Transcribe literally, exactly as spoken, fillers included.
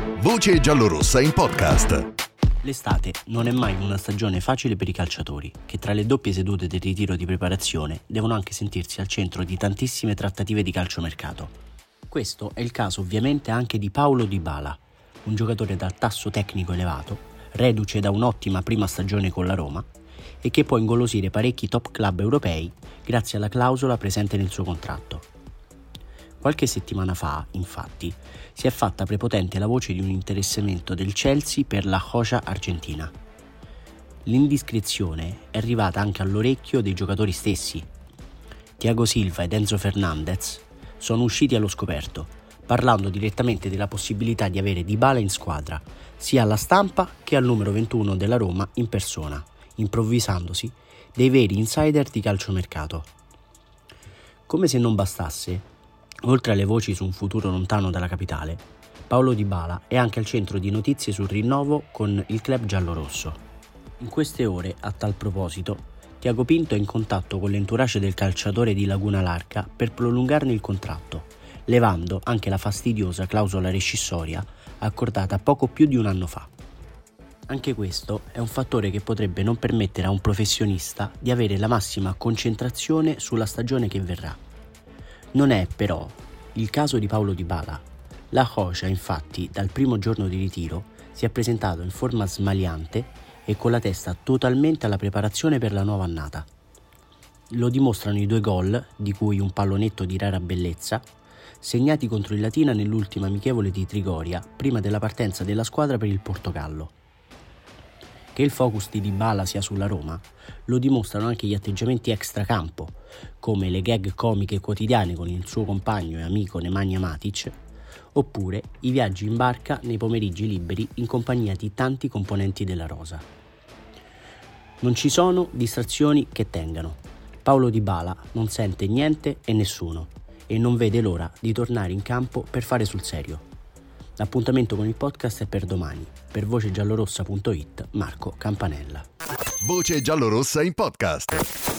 Voce giallorossa in podcast. L'estate non è mai una stagione facile per i calciatori, che tra le doppie sedute del ritiro di preparazione devono anche sentirsi al centro di tantissime trattative di calciomercato. Questo è il caso ovviamente anche di Paulo Dybala, un giocatore dal tasso tecnico elevato, reduce da un'ottima prima stagione con la Roma e che può ingolosire parecchi top club europei grazie alla clausola presente nel suo contratto. Qualche settimana fa, infatti, si è fatta prepotente la voce di un interessamento del Chelsea per la Joya argentina. L'indiscrezione è arrivata anche all'orecchio dei giocatori stessi. Thiago Silva ed Enzo Fernandez sono usciti allo scoperto, parlando direttamente della possibilità di avere Dybala in squadra, sia alla stampa che al numero ventuno della Roma in persona, improvvisandosi dei veri insider di calciomercato. Come se non bastasse, oltre alle voci su un futuro lontano dalla capitale, Paulo Dybala è anche al centro di notizie sul rinnovo con il club giallorosso. In queste ore, a tal proposito, Tiago Pinto è in contatto con l'entourage del calciatore di Laguna Larga per prolungarne il contratto, levando anche la fastidiosa clausola rescissoria accordata poco più di un anno fa. Anche questo è un fattore che potrebbe non permettere a un professionista di avere la massima concentrazione sulla stagione che verrà. Non è però il caso di Paulo Dybala. La Joya, infatti, dal primo giorno di ritiro si è presentato in forma smaliante e con la testa totalmente alla preparazione per la nuova annata. Lo dimostrano i due gol, di cui un pallonetto di rara bellezza, segnati contro il Latina nell'ultima amichevole di Trigoria, prima della partenza della squadra per il Portogallo. Che il focus di Dybala sia sulla Roma lo dimostrano anche gli atteggiamenti extracampo, come le gag comiche quotidiane con il suo compagno e amico Nemanja Matic, oppure i viaggi in barca nei pomeriggi liberi in compagnia di tanti componenti della rosa. Non ci sono distrazioni che tengano. Paulo Dybala non sente niente e nessuno e non vede l'ora di tornare in campo per fare sul serio. L'appuntamento con il podcast è per domani. Per voce giallorossa punto it, Marco Campanella. Voce giallorossa in podcast.